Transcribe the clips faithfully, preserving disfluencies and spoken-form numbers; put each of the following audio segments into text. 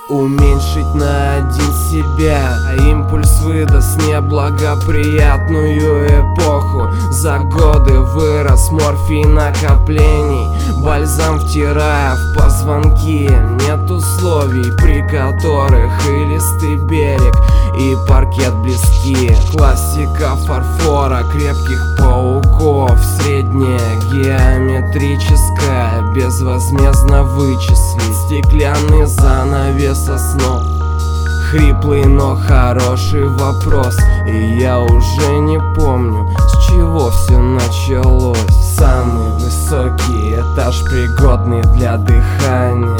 Уменьшить на один себя, а импульс выдаст неблагоприятную эпоху. За годы вырос морфий накоплений, бальзам втирая в позвонки. Нет условий, при которых и листый берег, и паркет близки. Классика фарфора, крепких пауков, средняя геометрическая, безвозмездно вычислить. Стеклянный занавес основ, хриплый, но хороший вопрос. И я уже не помню, с чего все началось. Самый высокий этаж, пригодный для дыхания.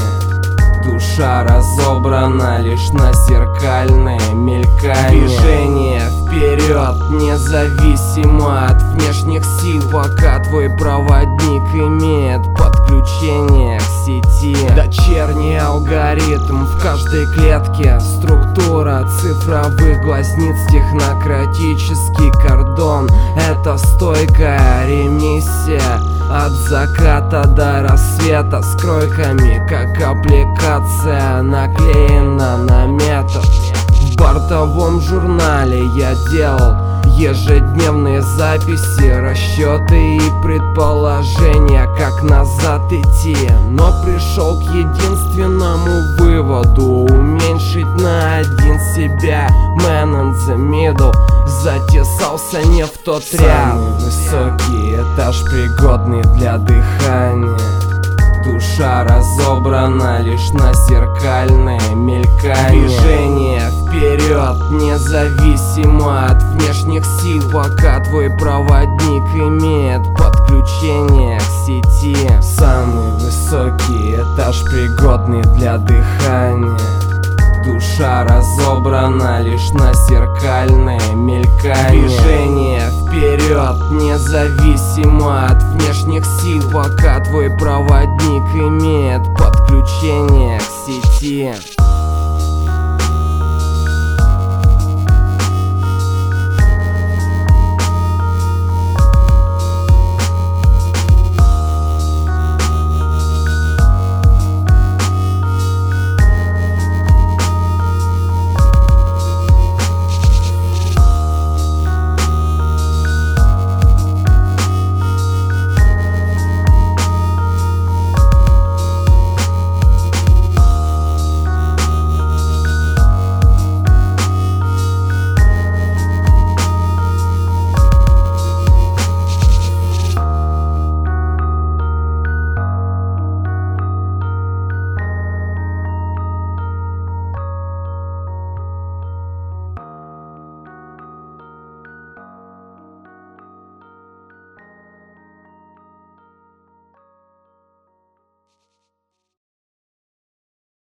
Душа разобрана лишь на зеркальное мелькание. Движение вперед, независимо от внешних сил, пока твой проводник имеет подключение к сети. Дочерний алгоритм в каждой клетке, структура цифровых глазниц, технократический кордон. Это стойкая ремиссия от заката до рассвета, с кройками, как аппликация наклеена на метод. В бортовом журнале я делал ежедневные записи, расчеты и предположения, как назад идти. Но пришел к единственному выводу: уменьшить на один себя. Man in the middle, затесался не в тот ряд. Самый высокий этаж, пригодный для дыхания. Душа разобрана лишь на зеркальное мелькание. Движение вперед, независимо от внешних сил, пока твой проводник имеет подключение к сети. Самый высокий этаж, пригодный для дыхания. Душа разобрана лишь на зеркальное мелькание. Движение вперед, независимо от внешних сил, пока твой проводник имеет подключение к сети.